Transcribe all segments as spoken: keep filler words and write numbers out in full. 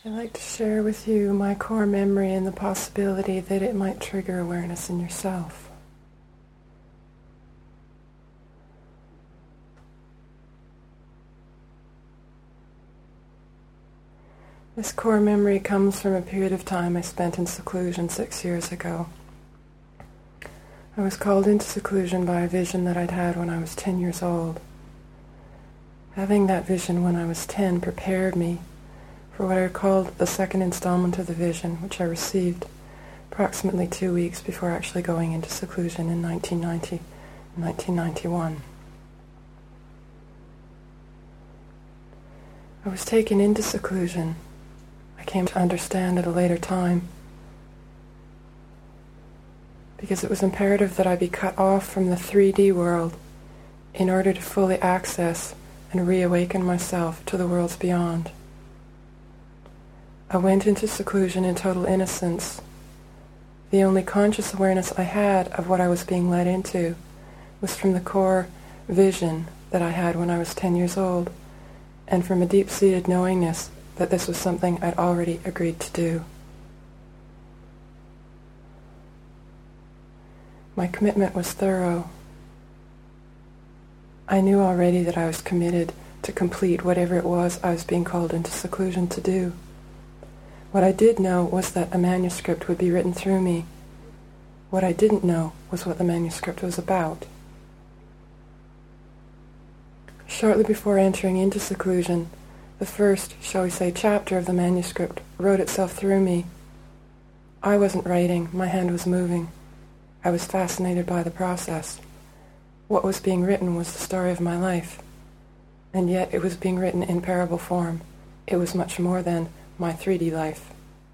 I'd like to share with you my core memory and the possibility that it might trigger awareness in yourself. This core memory comes from a period of time I spent in seclusion six years ago. I was called into seclusion by a vision that I'd had when I was ten years old. Having that vision when I was ten prepared me for what I called the second installment of the vision, which I received approximately two weeks before actually going into seclusion in nineteen ninety and nineteen ninety-one. I was taken into seclusion. I came to understand at a later time because it was imperative that I be cut off from the three D world in order to fully access and reawaken myself to the worlds beyond. I went into seclusion in total innocence. The only conscious awareness I had of what I was being led into was from the core vision that I had when I was ten years old, and from a deep-seated knowingness that this was something I'd already agreed to do. My commitment was thorough. I knew already that I was committed to complete whatever it was I was being called into seclusion to do. What I did know was that a manuscript would be written through me. What I didn't know was what the manuscript was about. Shortly before entering into seclusion, the first, shall we say, chapter of the manuscript wrote itself through me. I wasn't writing, my hand was moving. I was fascinated by the process. What was being written was the story of my life, and yet it was being written in parable form. It was much more than my three D life.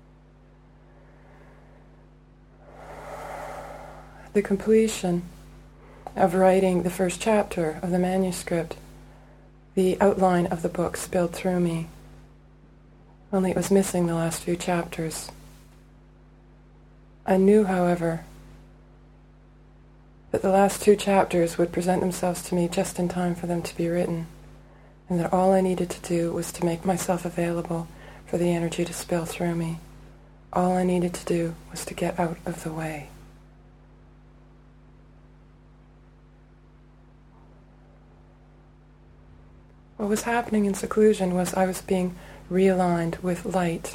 The completion of writing the first chapter of the manuscript, the outline of the book spilled through me, only it was missing the last few chapters. I knew, however, that the last two chapters would present themselves to me just in time for them to be written, and that all I needed to do was to make myself available for the energy to spill through me. All I needed to do was to get out of the way. What was happening in seclusion was I was being realigned with light.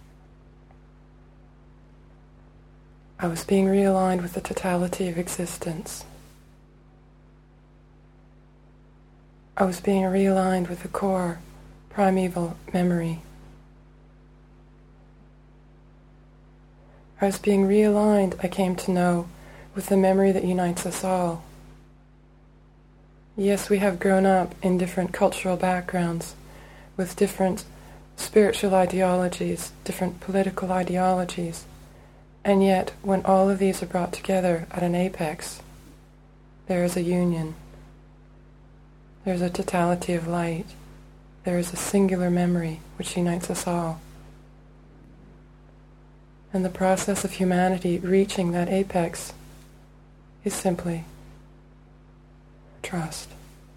I was being realigned with the totality of existence. I was being realigned with the core, primeval memory. I was being realigned, I came to know, with the memory that unites us all. Yes, we have grown up in different cultural backgrounds, with different spiritual ideologies, different political ideologies, and yet when all of these are brought together at an apex, there is a union. There is a totality of light. There is a singular memory which unites us all. And the process of humanity reaching that apex is simply trust.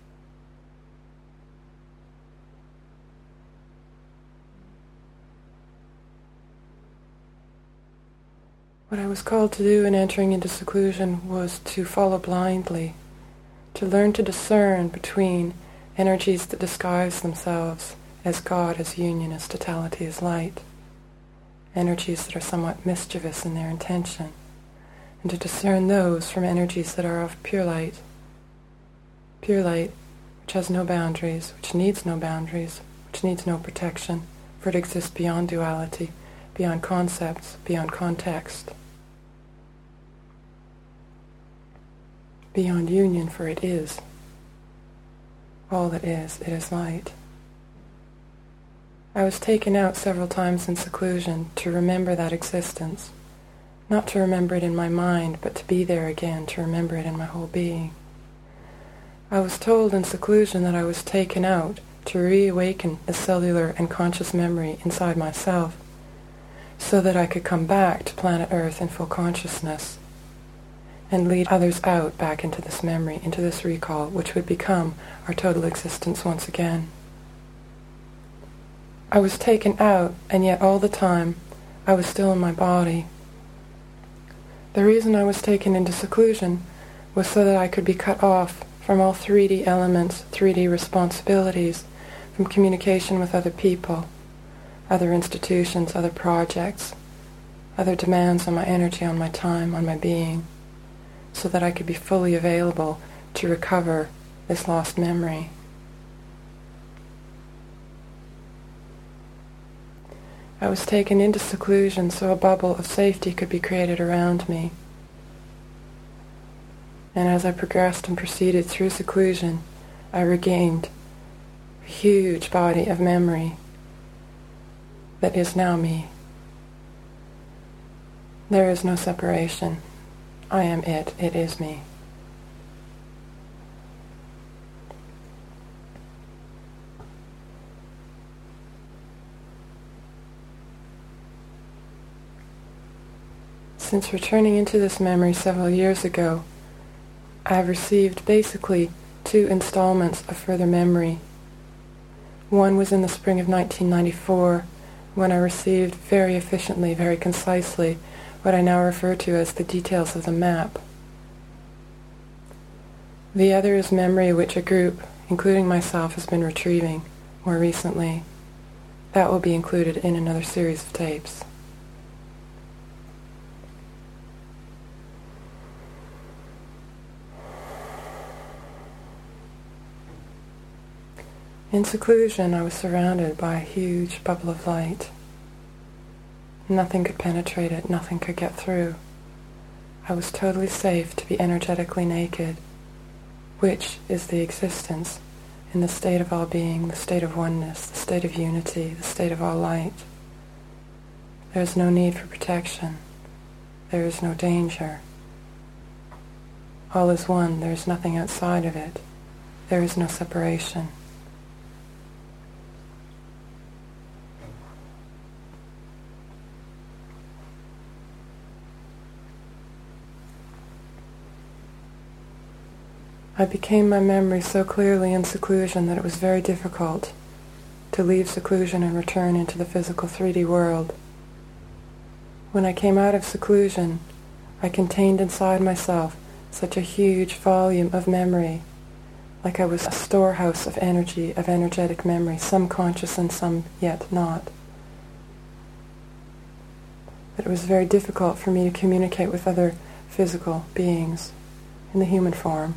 What I was called to do in entering into seclusion was to follow blindly, to learn to discern between energies that disguise themselves as God, as union, as totality, as light, energies that are somewhat mischievous in their intention, and to discern those from energies that are of pure light, pure light which has no boundaries, which needs no boundaries, which needs no protection, for it exists beyond duality, beyond concepts, beyond context, beyond union, for it is. All that is, it is light. I was taken out several times in seclusion to remember that existence, not to remember it in my mind, but to be there again, to remember it in my whole being. I was told in seclusion that I was taken out to reawaken a cellular and conscious memory inside myself, so that I could come back to planet Earth in full consciousness and lead others out back into this memory, into this recall, which would become our total existence once again. I was taken out, and yet all the time I was still in my body. The reason I was taken into seclusion was so that I could be cut off from all three D elements, three D responsibilities, from communication with other people, other institutions, other projects, other demands on my energy, on my time, on my being, so that I could be fully available to recover this lost memory. I was taken into seclusion so a bubble of safety could be created around me. And as I progressed and proceeded through seclusion, I regained a huge body of memory that is now me. There is no separation. I am it. It is me. Since returning into this memory several years ago, I have received basically two installments of further memory. One was in the spring of nineteen ninety-four, when I received very efficiently, very concisely, what I now refer to as the details of the map. The other is memory which a group, including myself, has been retrieving more recently. That will be included in another series of tapes. In seclusion, I was surrounded by a huge bubble of light. Nothing could penetrate it, nothing could get through. I was totally safe to be energetically naked, which is the existence in the state of all being, the state of oneness, the state of unity, the state of all light. There is no need for protection. There is no danger. All is one. There is nothing outside of it. There is no separation. I became my memory so clearly in seclusion that it was very difficult to leave seclusion and return into the physical three D world. When I came out of seclusion, I contained inside myself such a huge volume of memory, like I was a storehouse of energy, of energetic memory, some conscious and some yet not. That it was very difficult for me to communicate with other physical beings in the human form.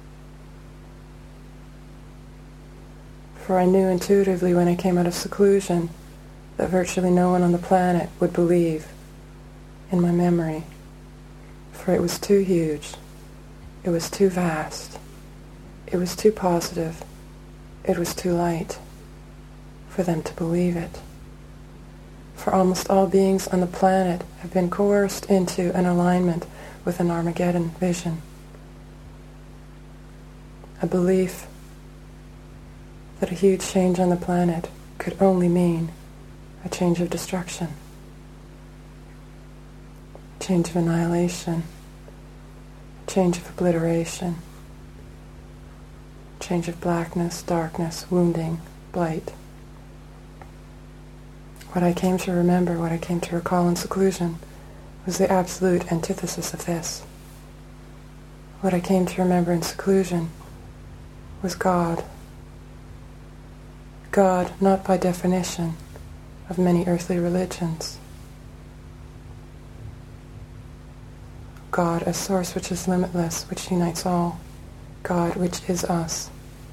For I knew intuitively when I came out of seclusion that virtually no one on the planet would believe in my memory, for it was too huge, it was too vast, it was too positive, it was too light for them to believe it. For almost all beings on the planet have been coerced into an alignment with an Armageddon vision, a belief that a huge change on the planet could only mean a change of destruction, a change of annihilation, a change of obliteration, a change of blackness, darkness, wounding, blight. What I came to remember, what I came to recall in seclusion, was the absolute antithesis of this. What I came to remember in seclusion was God. God, not by definition of many earthly religions. God, a source which is limitless, which unites all. God, which is us.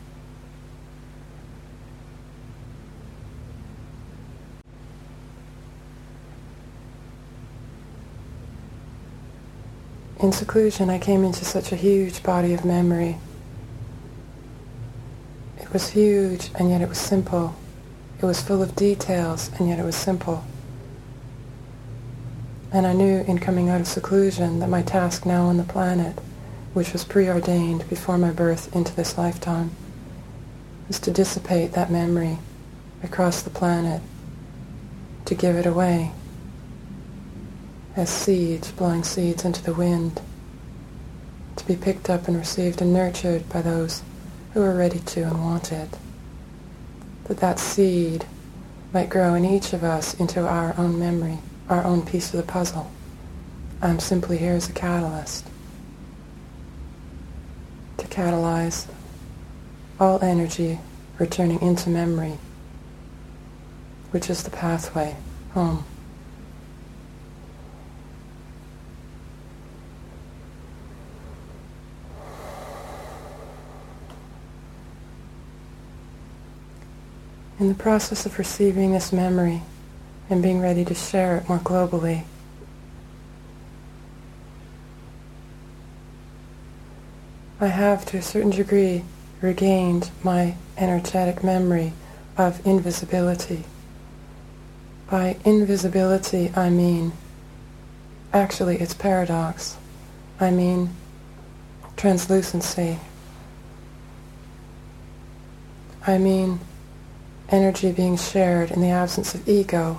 In seclusion, I came into such a huge body of memory. It was huge, and yet it was simple. It was full of details, and yet it was simple. And I knew in coming out of seclusion that my task now on the planet, which was preordained before my birth into this lifetime, was to dissipate that memory across the planet, to give it away as seeds, blowing seeds into the wind, to be picked up and received and nurtured by those who are ready to and want it. That that seed might grow in each of us into our own memory, our own piece of the puzzle. I'm simply here as a catalyst to catalyze all energy returning into memory, which is the pathway home. In the process of receiving this memory and being ready to share it more globally, I have, to a certain degree, regained my energetic memory of invisibility. By invisibility, I mean, actually it's paradox. I mean translucency. I mean energy being shared in the absence of ego.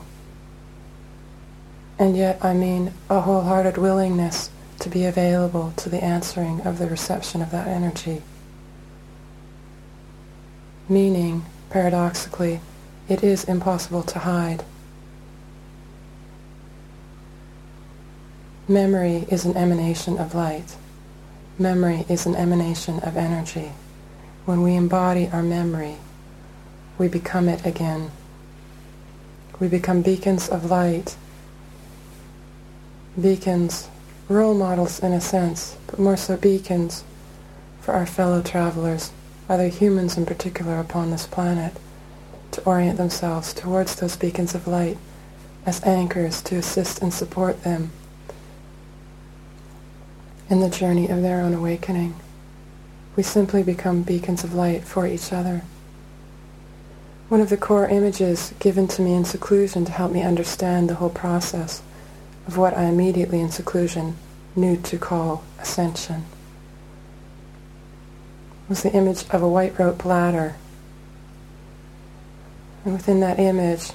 And yet I mean a wholehearted willingness to be available to the answering of the reception of that energy. Meaning, paradoxically, it is impossible to hide. Memory is an emanation of light. Memory is an emanation of energy. When we embody our memory, we become it again. We become beacons of light, beacons, role models in a sense, but more so beacons for our fellow travelers, other humans in particular upon this planet, to orient themselves towards those beacons of light as anchors to assist and support them in the journey of their own awakening. We simply become beacons of light for each other. One of the core images given to me in seclusion to help me understand the whole process of what I immediately in seclusion knew to call ascension was the image of a white rope ladder. And within that image,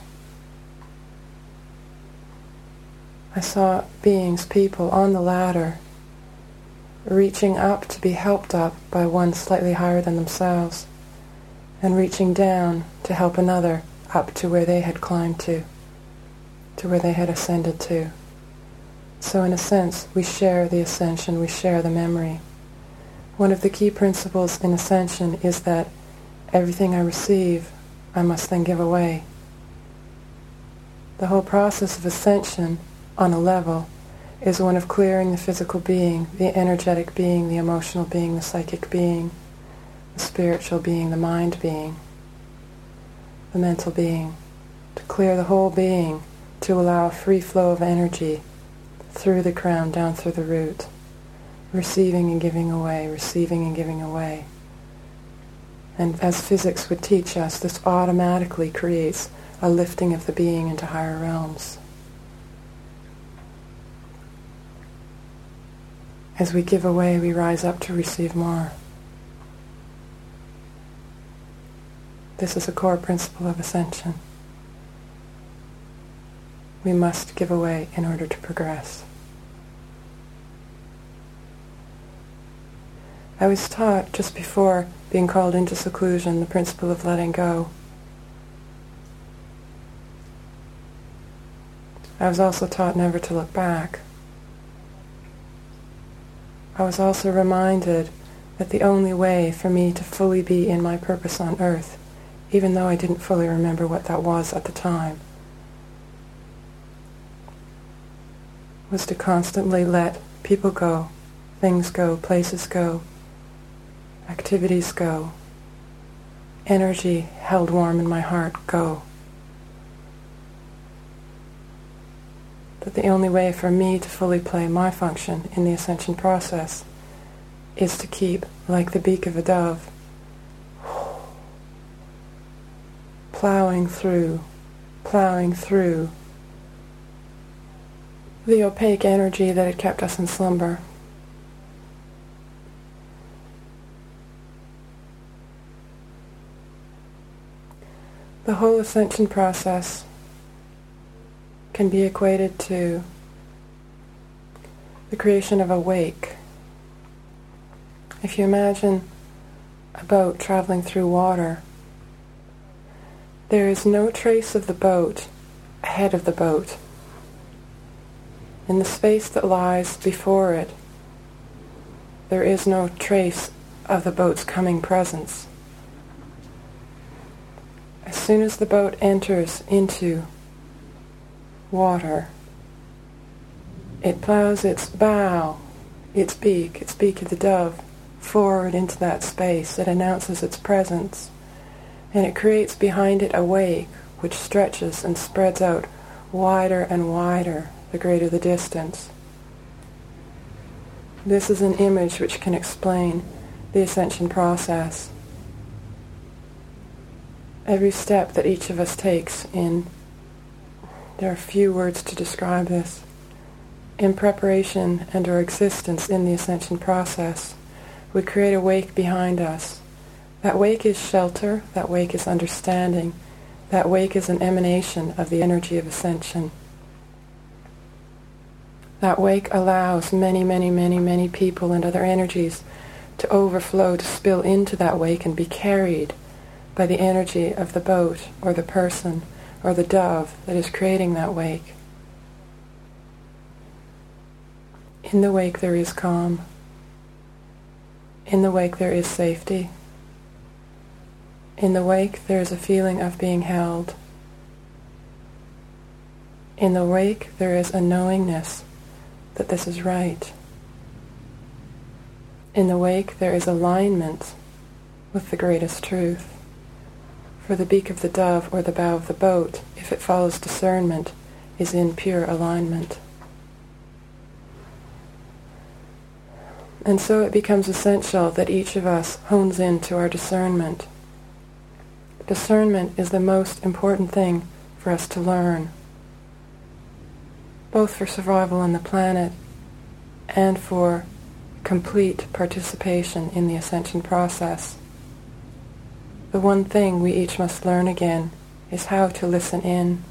I saw beings, people on the ladder, reaching up to be helped up by one slightly higher than themselves, and reaching down to help another up to where they had climbed to, to where they had ascended to. So in a sense, we share the ascension, we share the memory. One of the key principles in ascension is that everything I receive, I must then give away. The whole process of ascension, on a level, is one of clearing the physical being, the energetic being, the emotional being, the psychic being, the spiritual being, the mind being, the mental being, to clear the whole being, to allow a free flow of energy through the crown, down through the root, receiving and giving away, receiving and giving away. And as physics would teach us, this automatically creates a lifting of the being into higher realms. As we give away, we rise up to receive more. This is a core principle of ascension. We must give away in order to progress. I was taught just before being called into seclusion the principle of letting go. I was also taught never to look back. I was also reminded that the only way for me to fully be in my purpose on earth, even though I didn't fully remember what that was at the time, was to constantly let people go, things go, places go, activities go, energy held warm in my heart go. That the only way for me to fully play my function in the ascension process is to keep, like the beak of a dove, plowing through, plowing through the opaque energy that had kept us in slumber. The whole ascension process can be equated to the creation of a wake. If you imagine a boat traveling through water, There is no trace of the boat ahead of the boat. In the space that lies before it, there is no trace of the boat's coming presence. As soon as the boat enters into water, it plows its bow, its beak, its beak of the dove, forward into that space. It announces its presence, and it creates behind it a wake which stretches and spreads out wider and wider the greater the distance. This is an image which can explain the ascension process. Every step that each of us takes in, there are few words to describe this, in preparation and our existence in the ascension process, we create a wake behind us. That wake is shelter, that wake is understanding, that wake is an emanation of the energy of ascension. That wake allows many, many, many, many people and other energies to overflow, to spill into that wake and be carried by the energy of the boat or the person or the dove that is creating that wake. In the wake there is calm. In the wake there is safety. In the wake there is a feeling of being held. In the wake there is a knowingness that this is right. In the wake there is alignment with the greatest truth. For the beak of the dove or the bow of the boat, if it follows discernment, is in pure alignment. And so it becomes essential that each of us hones into our discernment. Discernment is the most important thing for us to learn, both for survival on the planet and for complete participation in the ascension process. The one thing we each must learn again is how to listen in.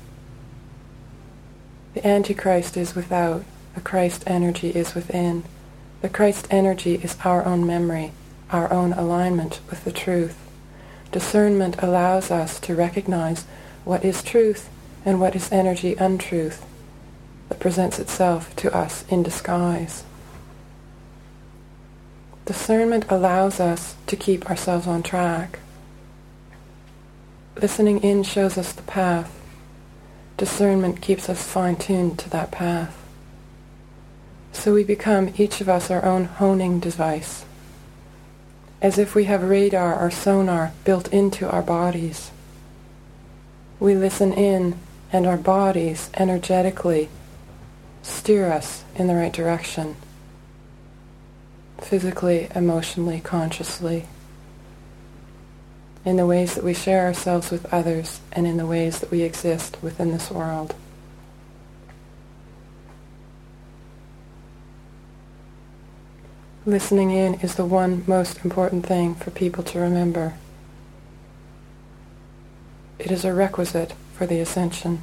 The Antichrist is without, the Christ energy is within. The Christ energy is our own memory, our own alignment with the truth. Discernment allows us to recognize what is truth and what is energy untruth that presents itself to us in disguise. Discernment allows us to keep ourselves on track. Listening in shows us the path. Discernment keeps us fine-tuned to that path. So we become, each of us, our own honing device, as if we have radar or sonar built into our bodies. We listen in, and our bodies energetically steer us in the right direction, physically, emotionally, consciously, in the ways that we share ourselves with others and in the ways that we exist within this world. Listening in is the one most important thing for people to remember. It is a requisite for the ascension.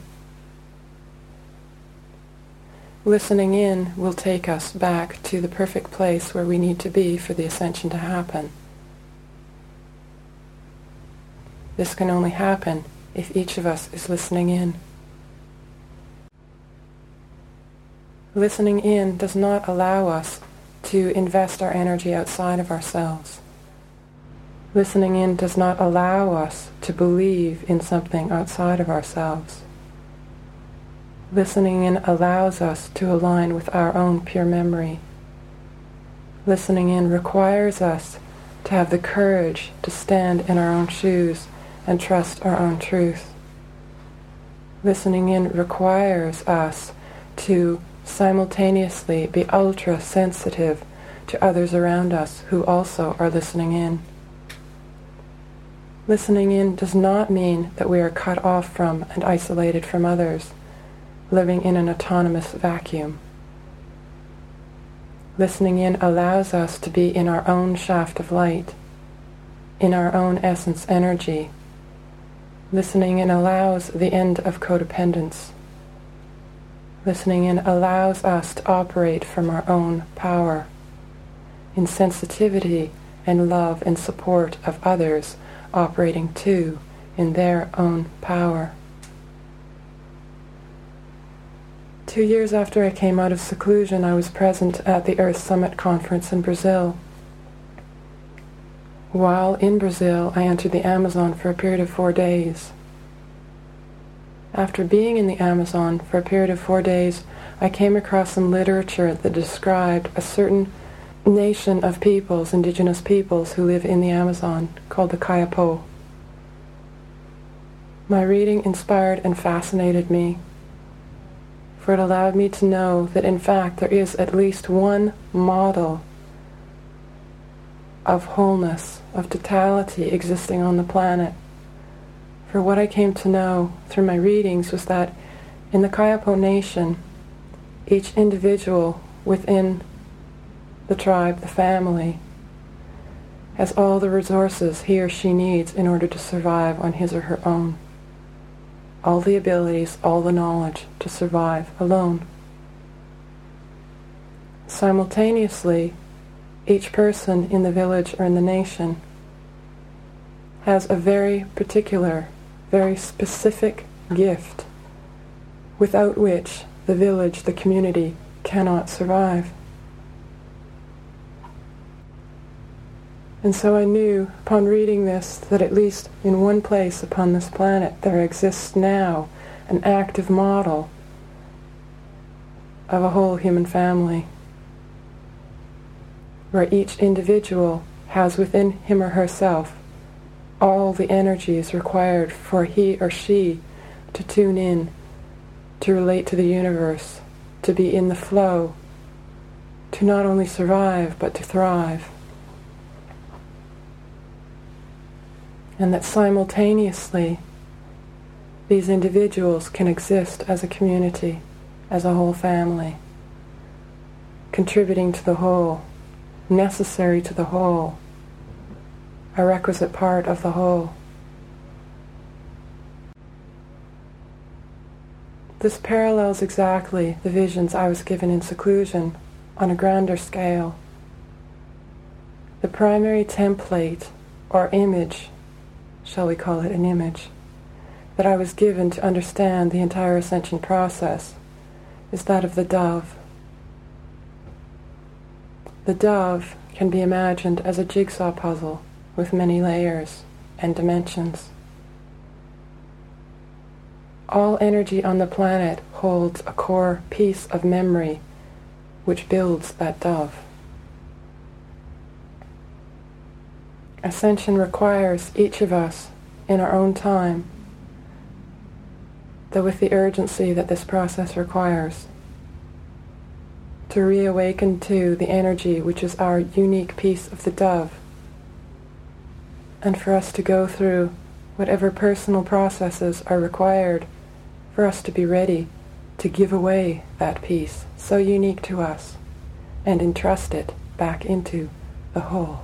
Listening in will take us back to the perfect place where we need to be for the ascension to happen. This can only happen if each of us is listening in. Listening in does not allow us to invest our energy outside of ourselves. Listening in does not allow us to believe in something outside of ourselves. Listening in allows us to align with our own pure memory. Listening in requires us to have the courage to stand in our own shoes and trust our own truth. Listening in requires us to simultaneously be ultra sensitive to others around us who also are listening in. Listening in does not mean that we are cut off from and isolated from others, living in an autonomous vacuum. Listening in allows us to be in our own shaft of light, in our own essence energy. Listening in allows the end of codependence. Listening in allows us to operate from our own power, in sensitivity and love and support of others, operating too in their own power. Two years after I came out of seclusion, I was present at the Earth Summit Conference in Brazil. While in Brazil, I entered the Amazon for a period of four days. After being in the Amazon for a period of four days, I came across some literature that described a certain nation of peoples, indigenous peoples, who live in the Amazon, called the Kayapo. My reading inspired and fascinated me, for it allowed me to know that in fact there is at least one model of wholeness, of totality existing on the planet. For what I came to know through my readings was that in the Kayapo Nation, each individual within the tribe, the family, has all the resources he or she needs in order to survive on his or her own. All the abilities, all the knowledge to survive alone. Simultaneously, each person in the village or in the nation has a very particular, very specific gift without which the village, the community, cannot survive. And so I knew, upon reading this, that at least in one place upon this planet there exists now an active model of a whole human family, where each individual has within him or herself all the energies required for he or she to tune in, to relate to the universe, to be in the flow, to not only survive but to thrive. And that simultaneously these individuals can exist as a community, as a whole family, contributing to the whole, necessary to the whole, a requisite part of the whole. This parallels exactly the visions I was given in seclusion on a grander scale. The primary template or image, shall we call it an image, that I was given to understand the entire ascension process is that of the dove. The dove can be imagined as a jigsaw puzzle with many layers and dimensions. All energy on the planet holds a core piece of memory which builds that dove. Ascension requires each of us, in our own time, though with the urgency that this process requires, to reawaken to the energy which is our unique piece of the dove, and for us to go through whatever personal processes are required for us to be ready to give away that piece so unique to us and entrust it back into the whole.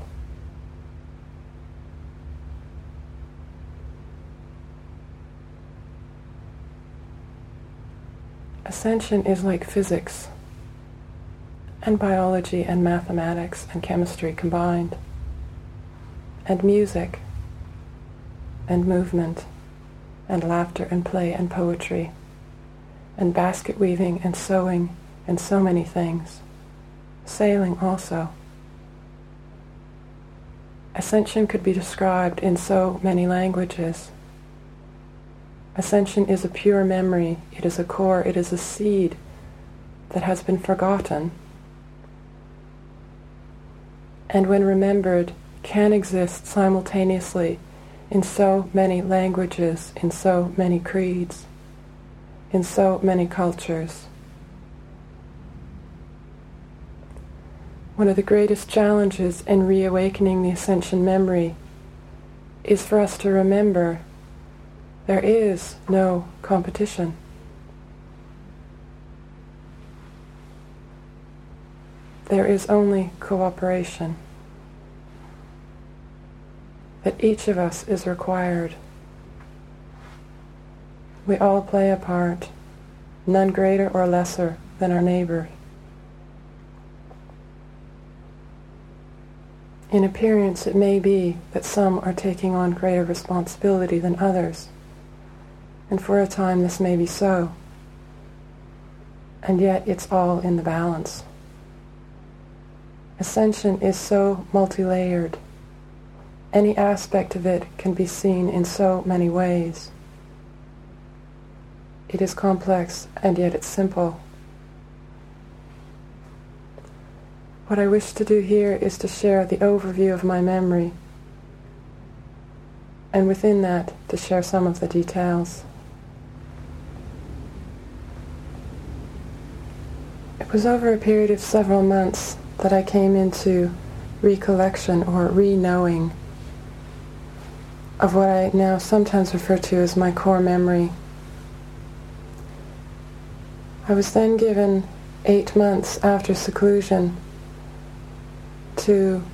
Ascension is like physics and biology and mathematics and chemistry combined, and music and movement and laughter and play and poetry and basket weaving and sewing and so many things. Sailing also. Ascension could be described in so many languages. Ascension is a pure memory, it is a core, it is a seed that has been forgotten, and when remembered can exist simultaneously in so many languages, in so many creeds, in so many cultures. One of the greatest challenges in reawakening the Ascension memory is for us to remember there is no competition. There is only cooperation. That each of us is required. We all play a part, none greater or lesser than our neighbor. In appearance, it may be that some are taking on greater responsibility than others, and for a time this may be so, and yet it's all in the balance. Ascension is so multi-layered. Any aspect of it can be seen in so many ways. It is complex, and yet it's simple. What I wish to do here is to share the overview of my memory, and within that, to share some of the details. It was over a period of several months that I came into recollection or re-knowing of what I now sometimes refer to as my core memory. I was then given eight months after seclusion to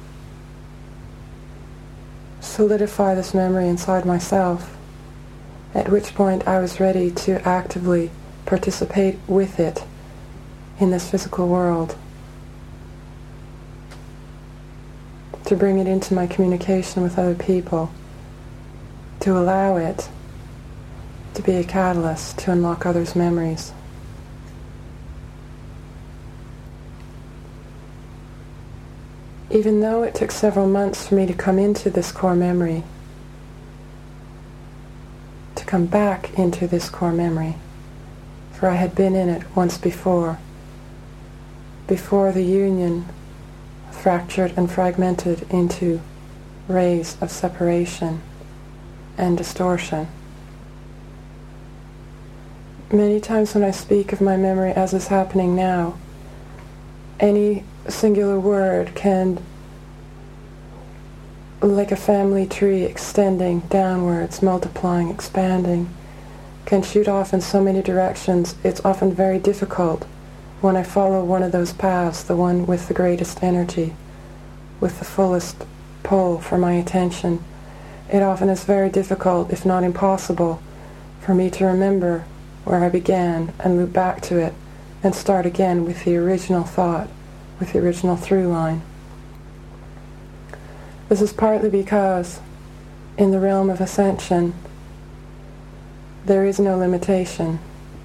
solidify this memory inside myself, at which point I was ready to actively participate with it in this physical world, to bring it into my communication with other people, to allow it to be a catalyst to unlock others' memories. Even though it took several months for me to come into this core memory, to come back into this core memory, for I had been in it once before, before the union fractured and fragmented into rays of separation and distortion. Many times when I speak of my memory as is happening now, any singular word can, like a family tree extending downwards, multiplying, expanding, can shoot off in so many directions. It's often very difficult when I follow one of those paths, the one with the greatest energy, with the fullest pull for my attention. It often is very difficult, if not impossible, for me to remember where I began and loop back to it and start again with the original thought, with the original through line. This is partly because in the realm of ascension there is no limitation.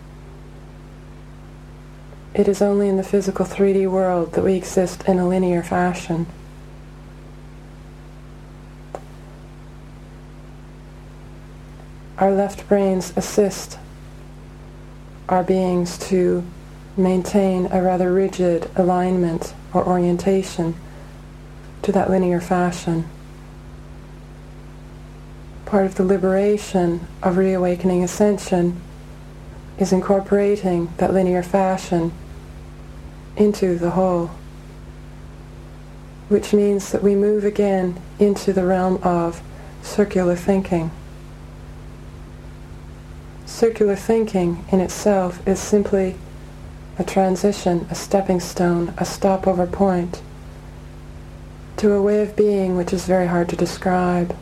It is only in the physical three D world that we exist in a linear fashion. Our left brains assist our beings to maintain a rather rigid alignment or orientation to that linear fashion. Part of the liberation of reawakening ascension is incorporating that linear fashion into the whole, which means that we move again into the realm of circular thinking. Circular thinking in itself is simply a transition, a stepping stone, a stopover point to a way of being which is very hard to describe.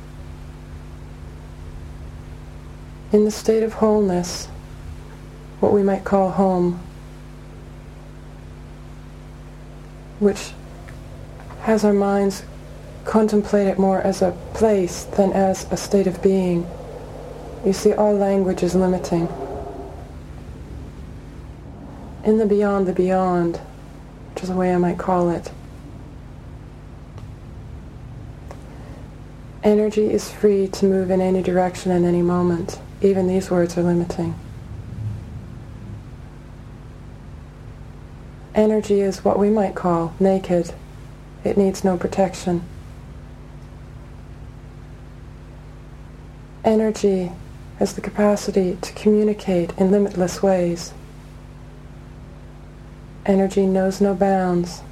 In the state of wholeness, what we might call home, which has our minds contemplate it more as a place than as a state of being. You see, all language is limiting. In the beyond the beyond, which is a way I might call it, energy is free to move in any direction in any moment. Even these words are limiting. Energy is what we might call naked. It needs no protection. Energy has the capacity to communicate in limitless ways. Energy knows no bounds.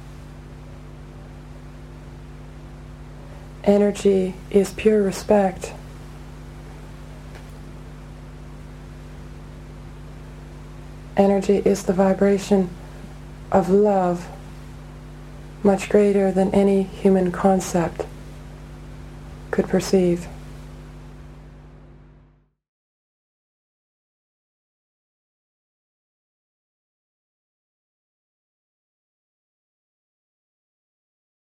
Energy is pure respect. Energy is the vibration of love, much greater than any human concept could perceive.